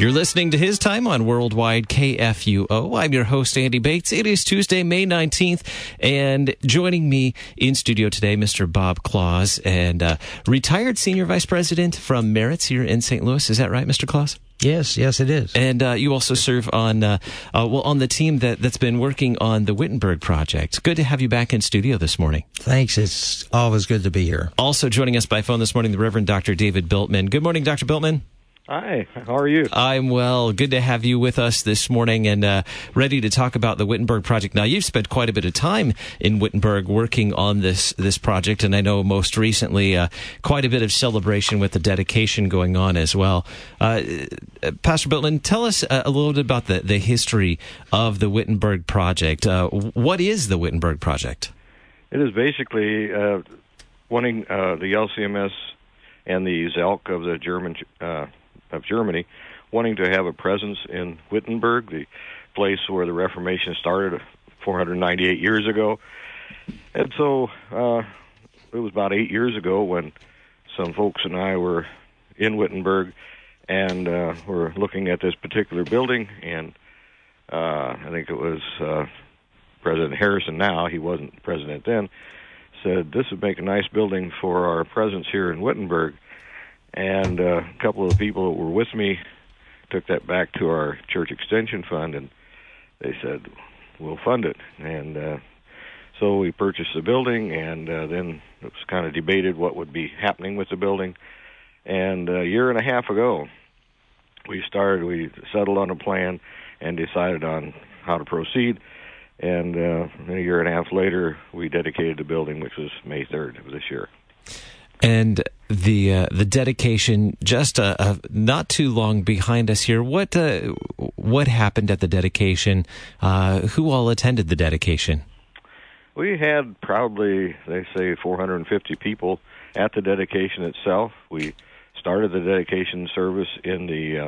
You're listening to His Time on Worldwide KFUO. I'm your host, Andy Bates. It is Tuesday, May 19th, and joining me in studio today, Mr. Bob Claus, and retired Senior Vice President from Merritt's here in St. Louis. Is that right, Mr. Claus? Yes, it is. And you also serve on on the team that's been working on the Wittenberg project. Good to have you back in studio this morning. Thanks. It's always good to be here. Also joining us by phone this morning, the Reverend Dr. David Biltman. Good morning, Dr. Biltman. Hi, how are you? I'm well. Good to have you with us this morning and ready to talk about the Wittenberg project. Now, you've spent quite a bit of time in Wittenberg working on this project, and I know most recently quite a bit of celebration with the dedication going on as well. Pastor Biltman, tell us a little bit about the history of the Wittenberg project. What is the Wittenberg project? It is basically wanting the LCMS and the Zelk of the Germany, wanting to have a presence in Wittenberg, the place where the Reformation started 498 years ago. And so it was about 8 years ago when some folks and I were in Wittenberg and were looking at this particular building, and I think it was President Harrison now, he wasn't president then, said this would make a nice building for our presence here in Wittenberg. And a couple of the people that were with me took that back to our church extension fund, and they said, we'll fund it. And so we purchased the building, and then it was kind of debated what would be happening with the building. And a year and a half ago, we settled on a plan and decided on how to proceed. And a year and a half later, we dedicated the building, which was May 3rd of this year. And the dedication, just not too long behind us here. What happened at the dedication? Who all attended the dedication? We had probably, they say, 450 people at the dedication itself. We started the dedication service in the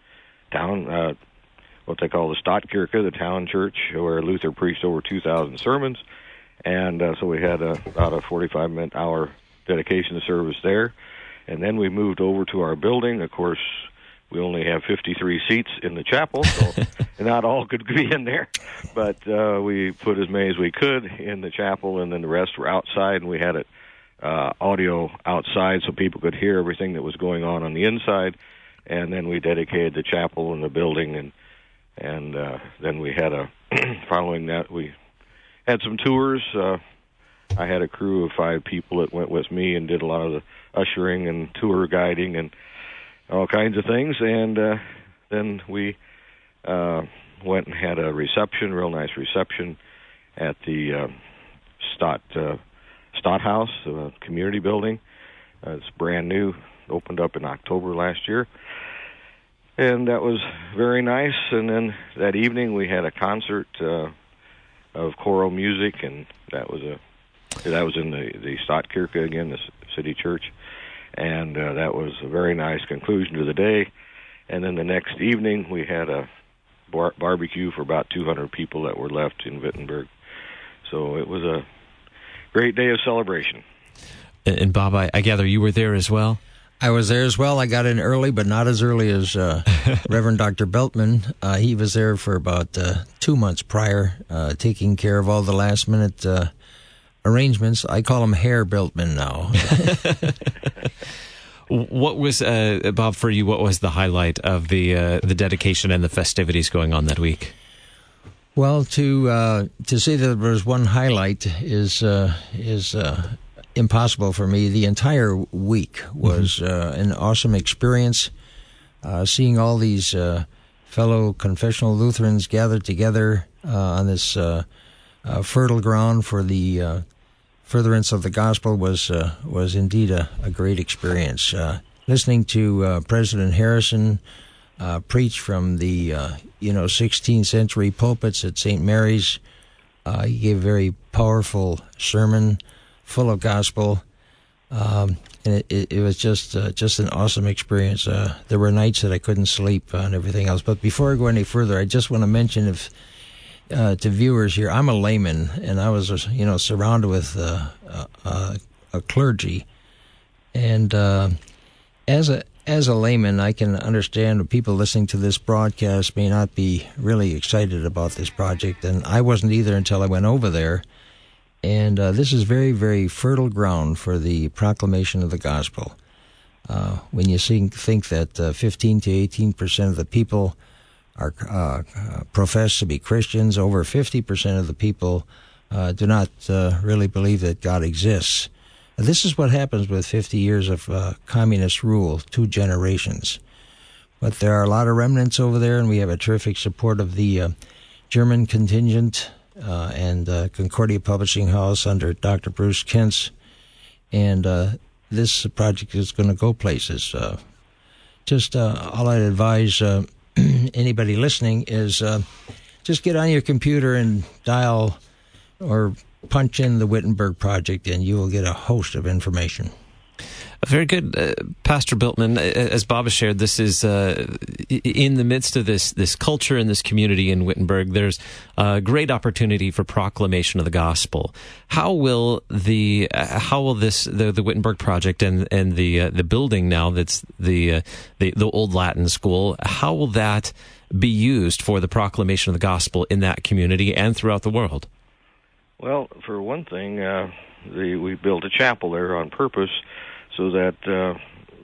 town, what they call the Stadtkirche, the town church, where Luther preached over 2,000 sermons. And so we had about a 45-minute hour dedication service there. And then we moved over to our building. Of course, we only have 53 seats in the chapel, so not all could be in there. But we put as many as we could in the chapel, and then the rest were outside, and we had it audio outside so people could hear everything that was going on the inside. And then we dedicated the chapel and the building, and then we had following that, we had some tours. I had a crew of 5 people that went with me and did a lot of the ushering and tour guiding and all kinds of things. And then we went and had a reception, real nice reception, at the Stadthaus, the community building. It's brand new, opened up in October last year. And that was very nice. And then that evening we had a concert of choral music, and that was in the Stadtkirche again, the city church, and that was a very nice conclusion to the day. And then the next evening, we had a barbecue for about 200 people that were left in Wittenberg. So it was a great day of celebration. And Bob, I gather you were there as well? I was there as well. I got in early, but not as early as Reverend Dr. Biltman. He was there for about 2 months prior, taking care of all the last-minute arrangements. I call him Hair Biltman now. What was, Bob, for you, what was the highlight of the dedication and the festivities going on that week? Well, to say that there was one highlight is impossible for me. The entire week was an awesome experience. Seeing all these fellow confessional Lutherans gathered together on this fertile ground for the furtherance of the gospel was indeed a great experience. Listening to President Harrison preach from the 16th century pulpits at St. Mary's, he gave a very powerful sermon, full of gospel, and it was just an awesome experience. There were nights that I couldn't sleep and everything else. But before I go any further, I just want to mention to viewers here, I'm a layman, and I was surrounded with a clergy, and as as a layman, I can understand people listening to this broadcast may not be really excited about this project, and I wasn't either until I went over there. And this is very, very fertile ground for the proclamation of the gospel. When you think that 15 to 18% of the people are profess to be Christians, over 50% of the people do not really believe that God exists. This is what happens with 50 years of communist rule, 2 generations. But there are a lot of remnants over there, and we have a terrific support of the German contingent and Concordia Publishing House under Dr. Bruce Kentz. And this project is going to go places. All I'd advise anybody listening is just get on your computer and dial or punch in the Wittenberg Project, and you will get a host of information. Very good. Pastor Biltman, as Bob has shared, this is in the midst of this culture and this community in Wittenberg. There's a great opportunity for proclamation of the gospel. How will the Wittenberg Project and the building now that's the old Latin school, how will that be used for the proclamation of the gospel in that community and throughout the world? Well, for one thing, we built a chapel there on purpose so that the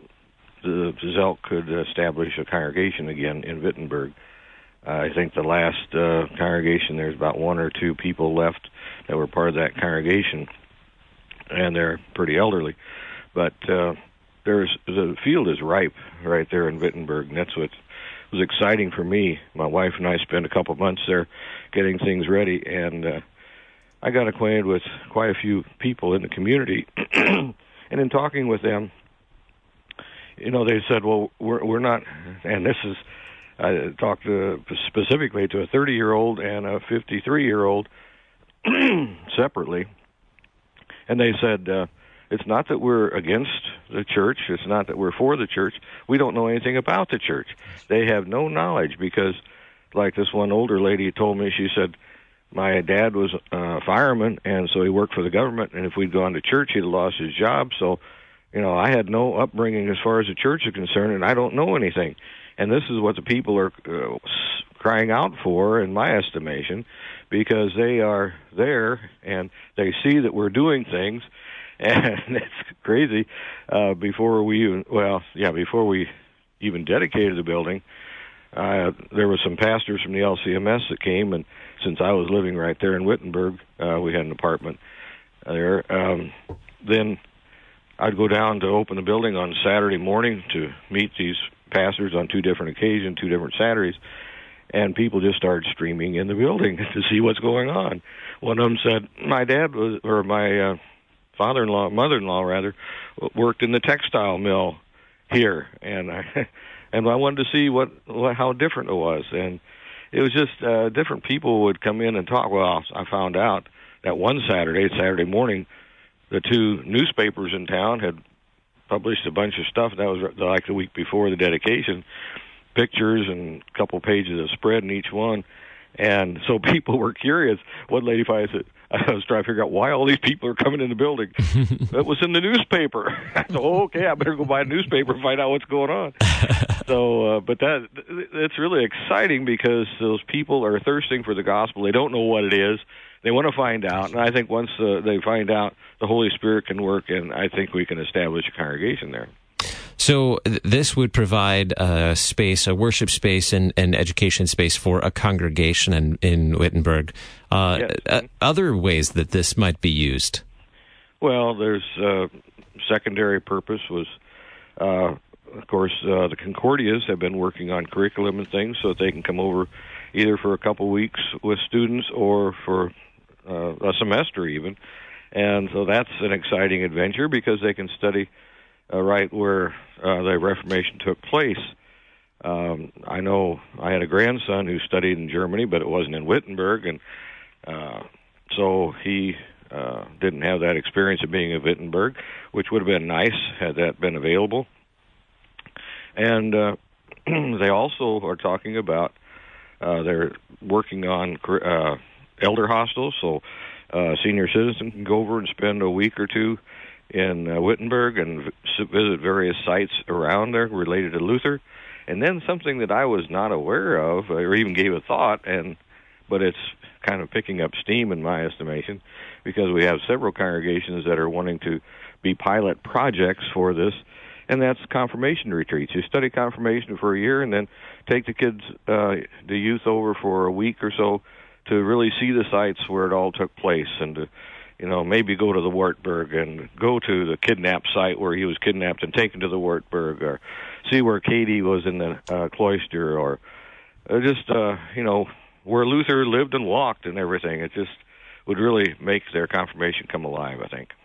Zelk could establish a congregation again in Wittenberg. I think the last congregation, there's about 1 or 2 people left that were part of that congregation, and they're pretty elderly. But the field is ripe right there in Wittenberg, and that's what was exciting for me. My wife and I spent a couple months there getting things ready, and I got acquainted with quite a few people in the community. And in talking with them, they said, well, we're not, and this is, I talked specifically to a 30-year-old and a 53-year-old separately, and they said, it's not that we're against the church, it's not that we're for the church, we don't know anything about the church. They have no knowledge because, like this one older lady told me, she said, my dad was a fireman, and so he worked for the government, and if we'd gone to church, he'd have lost his job. So, I had no upbringing as far as the church is concerned, and I don't know anything. And this is what the people are crying out for, in my estimation, because they are there, and they see that we're doing things, and it's crazy. Before we even dedicated the building, there were some pastors from the LCMS that came, and since I was living right there in Wittenberg, we had an apartment there. Then I'd go down to open the building on Saturday morning to meet these pastors on 2 different occasions, 2 different Saturdays, and people just started streaming in the building to see what's going on. One of them said, my father-in-law, mother-in-law rather, worked in the textile mill here, and I wanted to see how different it was, and it was just different people would come in and talk. Well, I found out that one Saturday morning, the 2 newspapers in town had published a bunch of stuff. That was like the week before the dedication, pictures and a couple pages of spread in each one. And so people were curious. One lady finally said, I was trying to figure out why all these people are coming in the building. It was in the newspaper. I said, okay, I better go buy a newspaper and find out what's going on. So, but it's really exciting because those people are thirsting for the gospel. They don't know what it is. They want to find out. And I think once they find out, the Holy Spirit can work, and I think we can establish a congregation there. So this would provide a space, a worship space and education space for a congregation in Wittenberg. Yes. Other ways that this might be used? Well, there's secondary purpose was, of course, the Concordias have been working on curriculum and things so that they can come over either for a couple weeks with students or for a semester even. And so that's an exciting adventure because they can study right where the Reformation took place. I know I had a grandson who studied in Germany, but it wasn't in Wittenberg, and so he didn't have that experience of being in Wittenberg, which would have been nice had that been available. And they also are talking about they're working on elder hostels, so senior citizen can go over and spend a week or 2 in Wittenberg and visit various sites around there related to Luther. And then something that I was not aware of or even gave a thought, but it's kind of picking up steam in my estimation, because we have several congregations that are wanting to be pilot projects for this, and that's confirmation retreats. You study confirmation for a year and then take the kids, the youth over for a week or so to really see the sites where it all took place, and to, maybe go to the Wartburg and go to the kidnap site where he was kidnapped and taken to the Wartburg, or see where Katie was in the cloister, or just, where Luther lived and walked and everything. It just would really make their confirmation come alive, I think.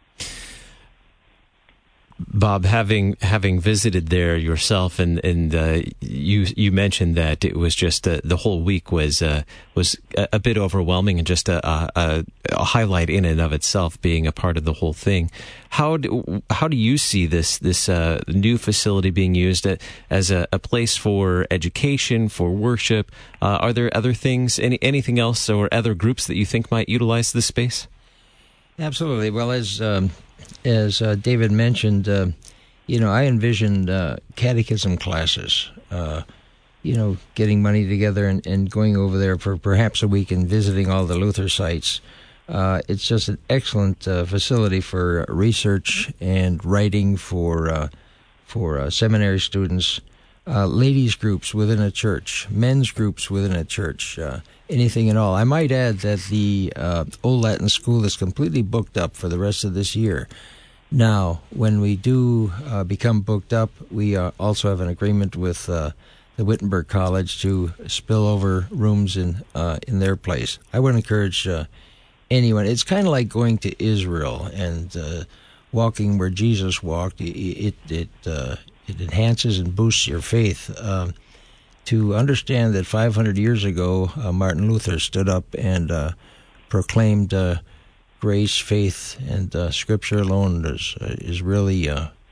Bob, having visited there yourself, and you mentioned that it was just the whole week was a bit overwhelming, and just a highlight in and of itself, being a part of the whole thing. How do you see this new facility being used as a place for education, for worship? Are there other things, anything else, or other groups that you think might utilize this space? Absolutely. Well, as David mentioned, I envisioned catechism classes, getting money together and going over there for perhaps a week and visiting all the Luther sites. It's just an excellent facility for research and writing for seminary students, ladies groups within a church, men's groups within a church, anything at all. I might add that the Old Latin School is completely booked up for the rest of this year. Now, when we do become booked up, we also have an agreement with the Wittenberg College to spill over rooms in their place. I would encourage anyone. It's kind of like going to Israel and walking where Jesus walked. It enhances and boosts your faith. To understand that 500 years ago, Martin Luther stood up and proclaimed grace, faith, and Scripture alone is really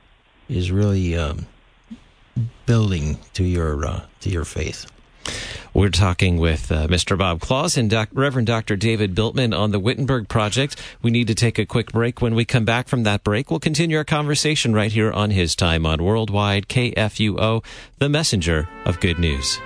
building to your faith. We're talking with Mr. Bob Claus and Reverend Dr. David Biltman on the Wittenberg Project. We need to take a quick break. When we come back from that break, we'll continue our conversation right here on His Time on Worldwide KFUO, the messenger of good news.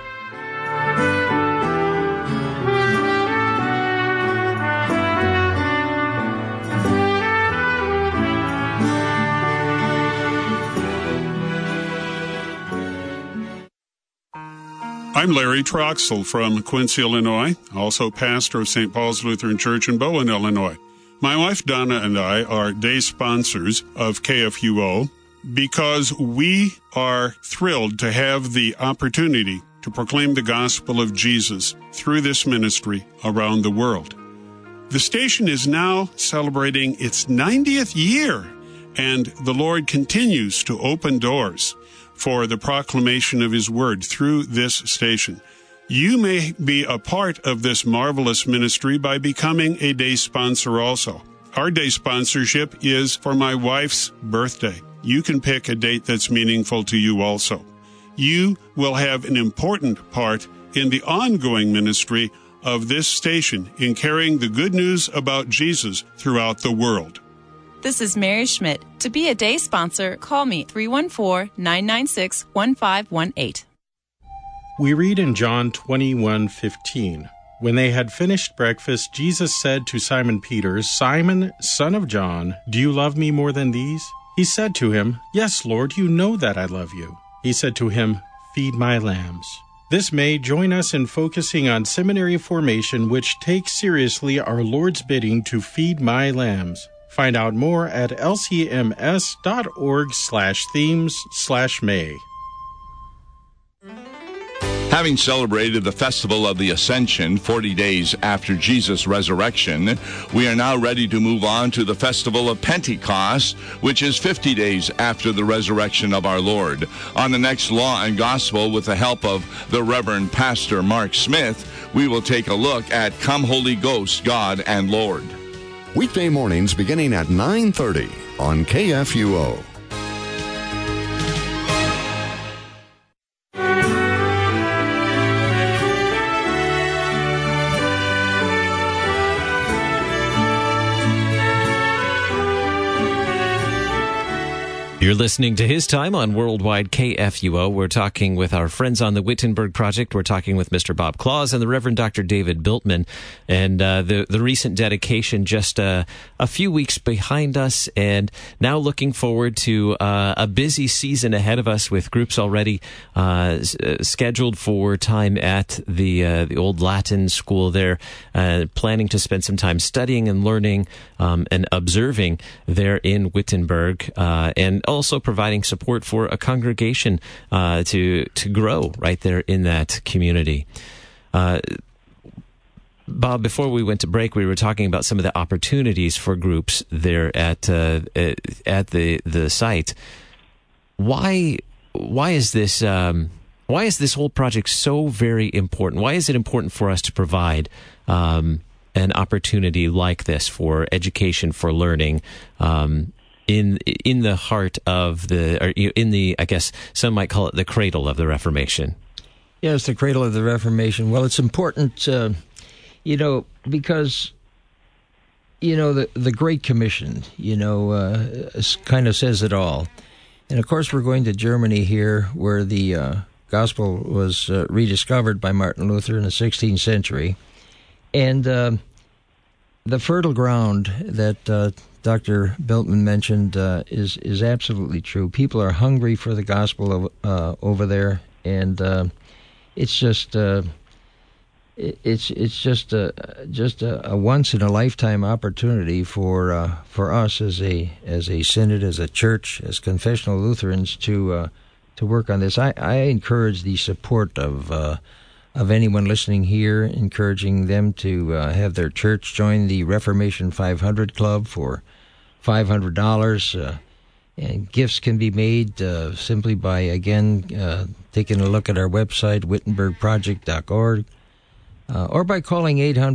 I'm Larry Troxell from Quincy, Illinois, also pastor of St. Paul's Lutheran Church in Bowen, Illinois. My wife Donna and I are day sponsors of KFUO because we are thrilled to have the opportunity to proclaim the gospel of Jesus through this ministry around the world. The station is now celebrating its 90th year, and the Lord continues to open doors for the proclamation of His Word through this station. You may be a part of this marvelous ministry by becoming a day sponsor also. Our day sponsorship is for my wife's birthday. You can pick a date that's meaningful to you also. You will have an important part in the ongoing ministry of this station in carrying the good news about Jesus throughout the world. This is Mary Schmidt. To be a day sponsor, call me 314-996-1518. We read in John 21:15, "When they had finished breakfast, Jesus said to Simon Peter, 'Simon, son of John, do you love me more than these?' He said to him, 'Yes, Lord, you know that I love you.' He said to him, 'Feed my lambs.'" This May, join us in focusing on seminary formation, which takes seriously our Lord's bidding to feed my lambs. Find out more at lcms.org/themes/May. Having celebrated the Festival of the Ascension 40 days after Jesus' resurrection, we are now ready to move on to the Festival of Pentecost, which is 50 days after the resurrection of our Lord. On the next Law and Gospel, with the help of the Reverend Pastor Mark Smith, we will take a look at Come Holy Ghost, God and Lord. Weekday mornings beginning at 9:30 on KFUO. You're listening to His Time on Worldwide KFUO. We're talking with our friends on the Wittenberg Project. We're talking with Mr. Bob Claus and the Reverend Dr. David Biltman. And the recent dedication just a few weeks behind us, and now looking forward to a busy season ahead of us with groups already scheduled for time at the old Latin school there, planning to spend some time studying and learning and observing there in Wittenberg, and also providing support for a congregation to grow right there in that community. Bob, before we went to break, we were talking about some of the opportunities for groups there at the site. Why is this whole project so very important? Why is it important for us to provide an opportunity like this for education, for learning, in the heart of I guess some might call it the cradle of the Reformation? Yes, the cradle of the Reformation. Well, it's important, because, the Great Commission, kind of says it all. And, of course, we're going to Germany here, where the gospel was rediscovered by Martin Luther in the 16th century. And the fertile ground that Dr. Biltman mentioned is absolutely true. People are hungry for the gospel over there, and it's just a once in a lifetime opportunity for us as a synod, as a church, as confessional Lutherans to work on this. I encourage the support of anyone listening here, encouraging them to have their church join the Reformation 500 Club for $500. And gifts can be made simply by, again, taking a look at our website, wittenbergproject.org, or by calling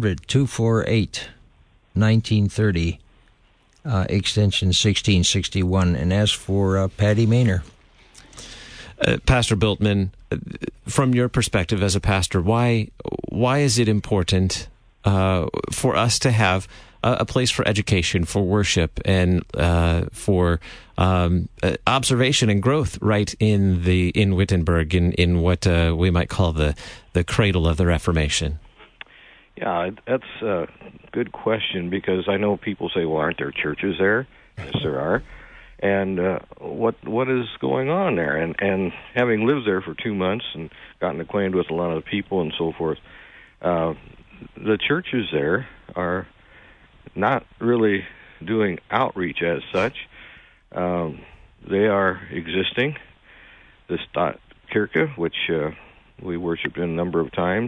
800-248-1930, extension 1661, and ask for Patty Maynor. Pastor Biltman, from your perspective as a pastor, why is it important for us to have a place for education, for worship, and for observation and growth right in Wittenberg, in what we might call the cradle of the Reformation? Yeah, that's a good question, because I know people say, well, aren't there churches there? Yes, there are. And what is going on there? And having lived there for 2 months and gotten acquainted with a lot of the people and so forth, the churches there are not really doing outreach as such. They are existing. The Stadtkirche, which we worshiped in a number of times,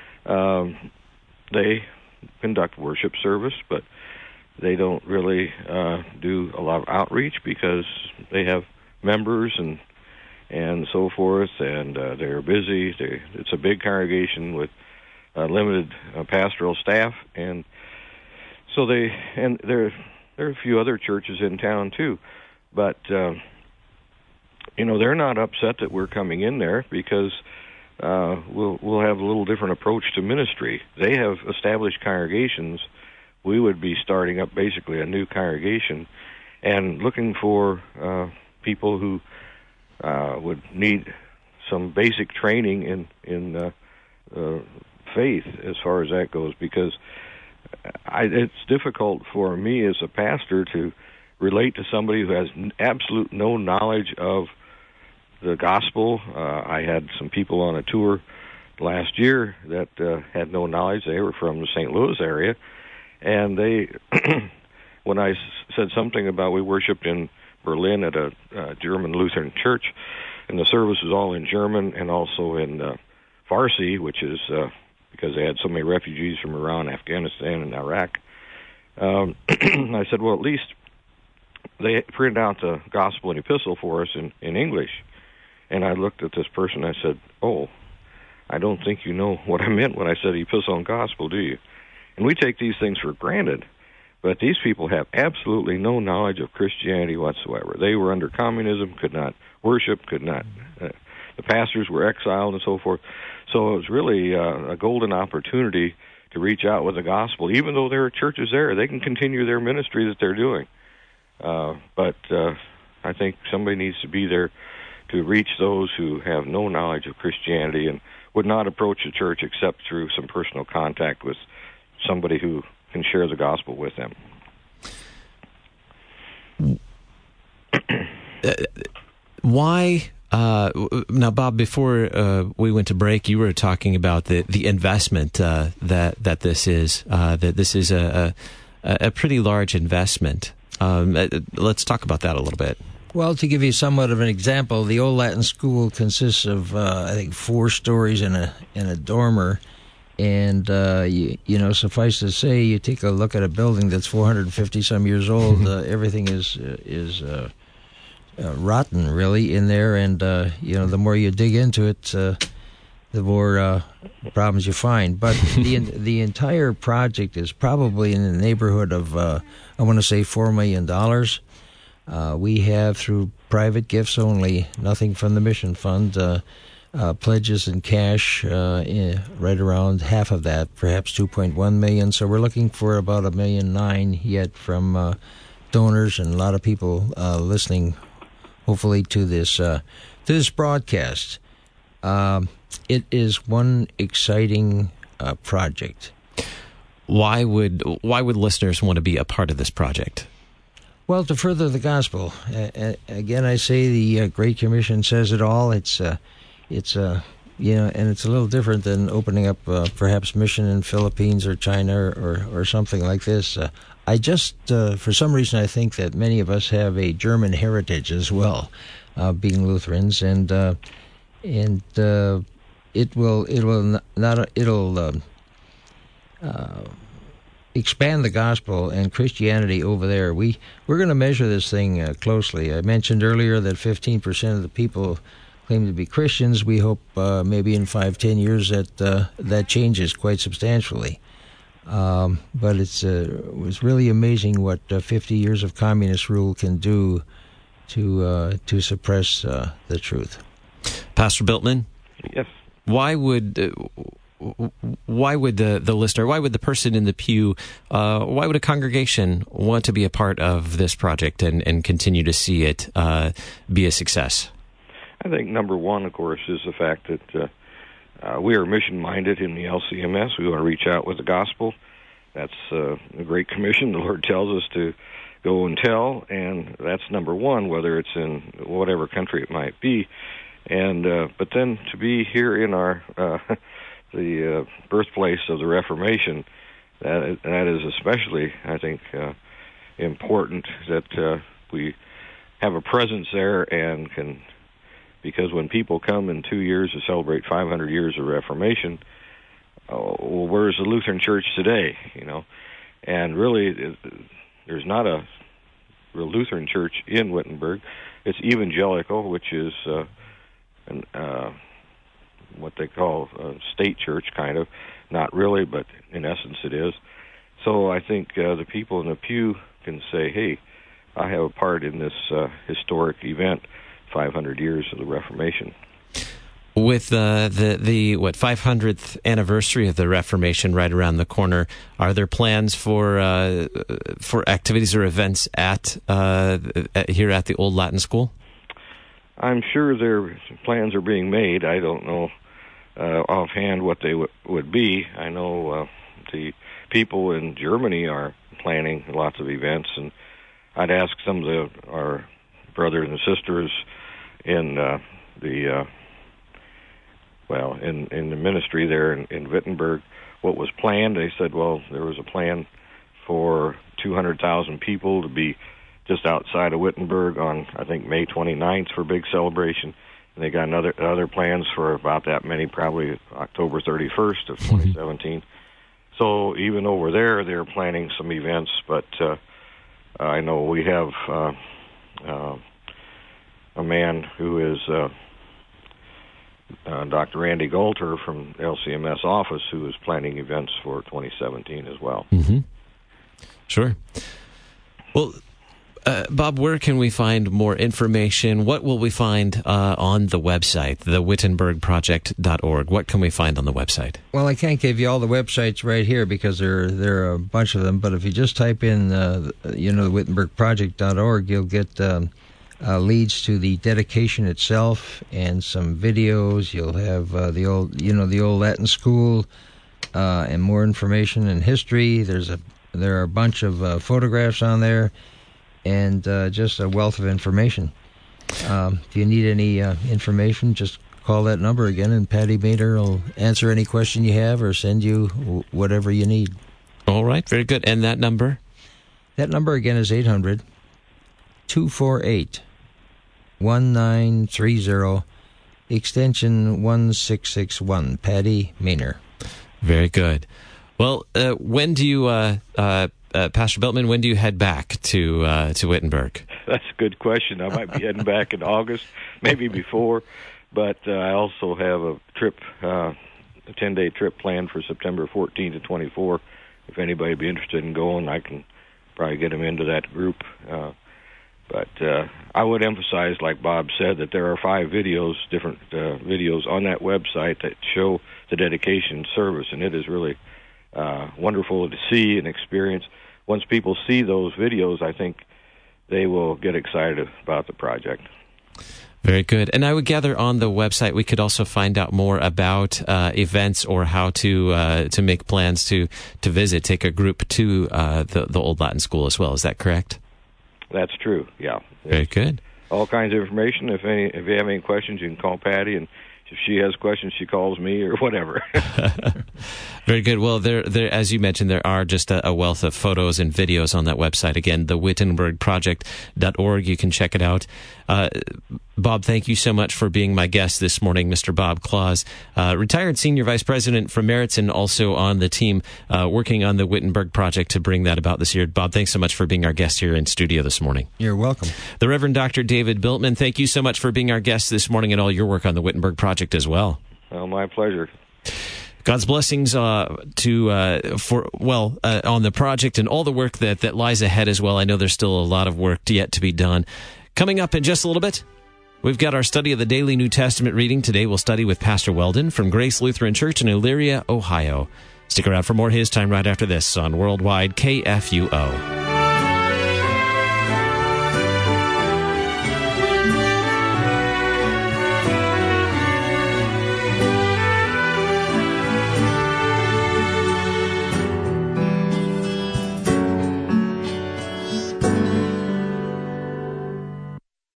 they conduct worship service, but they don't really do a lot of outreach because they have members and so forth, and they're busy. It's a big congregation with limited pastoral staff, and so there are a few other churches in town too, but they're not upset that we're coming in there, because we'll have a little different approach to ministry. They have established congregations. We would be starting up basically a new congregation and looking for people who would need some basic training in faith as far as that goes, because it's difficult for me as a pastor to relate to somebody who has absolute no knowledge of the gospel. I had some people on a tour last year that had no knowledge. They were from the St. Louis area, and they, when I said something about we worshiped in Berlin at a German Lutheran church, and the service was all in German and also in Farsi, which is because they had so many refugees from Iran, Afghanistan, and Iraq. I said, well, at least they printed out the gospel and epistle for us in English. And I looked at this person, and I said, oh, I don't think you know what I meant when I said epistle and gospel, do you? And we take these things for granted, but these people have absolutely no knowledge of Christianity whatsoever. They were under communism, could not worship, could not... the pastors were exiled and so forth. So it was really a golden opportunity to reach out with the gospel. Even though there are churches there, they can continue their ministry that they're doing. But I think somebody needs to be there to reach those who have no knowledge of Christianity and would not approach the church except through some personal contact with somebody who can share the gospel with them. Why? Now, Bob, before we went to break, you were talking about the investment that this is. That this is a pretty large investment. Let's talk about that a little bit. Well, to give you somewhat of an example, the Old Latin School consists of, I think, 4 stories and a dormer. And, suffice to say, you take a look at a building that's 450-some years old, everything is rotten, really, in there. And, the more you dig into it, the more problems you find. But the entire project is probably in the neighborhood of, I want to say, $4 million. We have, through private gifts only, nothing from the mission fund, pledges in cash, right around half of that, perhaps $2.1 million. So we're looking for about $1.9 million yet from donors and a lot of people listening, hopefully, to this broadcast. It is one exciting project. Why would listeners want to be a part of this project? Well, to further the gospel. Again, I say the Great Commission says it all. It's and it's a little different than opening up perhaps mission in Philippines or China or something like this. I just, for some reason, I think that many of us have a German heritage as well, being Lutherans, and it'll expand the gospel and Christianity over there. We're going to measure this thing closely. I mentioned earlier that 15% of the people claim to be Christians. We hope maybe in 5-10 years that changes quite substantially. But it was really amazing what 50 years of communist rule can do to suppress the truth. Pastor Biltman? Yes. Why would the listener, why would the person in the pew, why would a congregation want to be a part of this project and continue to see it be a success? I think number one, of course, is the fact that we are mission-minded in the LCMS. We want to reach out with the gospel. That's a great commission. The Lord tells us to go and tell, and that's number one, whether it's in whatever country it might be. And but then to be here in our the birthplace of the Reformation, that is especially, I think, important that we have a presence there and can, because when people come in 2 years to celebrate 500 years of Reformation, well, where's the Lutheran Church today? And really, there's not a real Lutheran Church in Wittenberg. It's evangelical, which is what they call a state church, kind of. Not really, but in essence it is. So I think the people in the pew can say, hey, I have a part in this historic event, 500 years of the Reformation. With the 500th anniversary of the Reformation right around the corner, are there plans for activities or events at here at the Old Latin School? I'm sure their plans are being made. I don't know offhand what they would be. I know the people in Germany are planning lots of events, and I'd ask some of our brothers and sisters in in the ministry there in Wittenberg what was planned. They said, well, there was a plan for 200,000 people to be just outside of Wittenberg on, I think, May 29th for a big celebration. And they got other plans for about that many, probably October 31st of 2017. So even over there, they're planning some events. But I know we have a man who is Dr. Randy Golter from LCMS office, who is planning events for 2017 as well. Mm-hmm. Sure. Well, Bob, where can we find more information? What will we find on the website, the WittenbergProject.org? What can we find on the website? Well, I can't give you all the websites right here because there are a bunch of them. But if you just type in, the WittenbergProject.org, you'll get a leads to the dedication itself and some videos. You'll have the old Latin school and more information and history. There are a bunch of photographs on there and just a wealth of information. If you need any information, just call that number again, and Patty Maynard will answer any question you have or send you whatever you need. All right, very good. And that number? That number again is 800-248-1930, extension 1661, Patty Maynard. Very good. Well, when do you, Pastor Beltman, when do you head back to Wittenberg? That's a good question. I might be heading back in August, maybe before, but I also have a trip, a 10-day trip planned for September 14 to 24. If anybody would be interested in going, I can probably get them into that group. But I would emphasize, like Bob said, that there are 5 videos, different videos on that website that show the dedication service, and it is really wonderful to see and experience. Once people see those videos, I think they will get excited about the project. Very good. And I would gather on the website we could also find out more about events or how to make plans to visit, take a group to the Old Latin School as well. Is that correct? That's true, yeah. Very good. All kinds of information. If you have any questions, you can call Patty, and if she has questions, she calls me or whatever. Very good. Well, there, as you mentioned, there are just a wealth of photos and videos on that website. Again, the WittenbergProject.org. You can check it out. Bob, thank you so much for being my guest this morning, Mr. Bob Claus, retired Senior Vice President from Merritts and also on the team working on the Wittenberg Project to bring that about this year. Bob, thanks so much for being our guest here in studio this morning. You're welcome. The Reverend Dr. David Biltman, thank you so much for being our guest this morning and all your work on the Wittenberg Project as well. Well, my pleasure. God's blessings on the project and all the work that lies ahead as well. I know there's still a lot of work yet to be done. Coming up in just a little bit, we've got our study of the daily New Testament reading. Today we'll study with Pastor Weldon from Grace Lutheran Church in Elyria, Ohio. Stick around for more His Time right after this on Worldwide KFUO.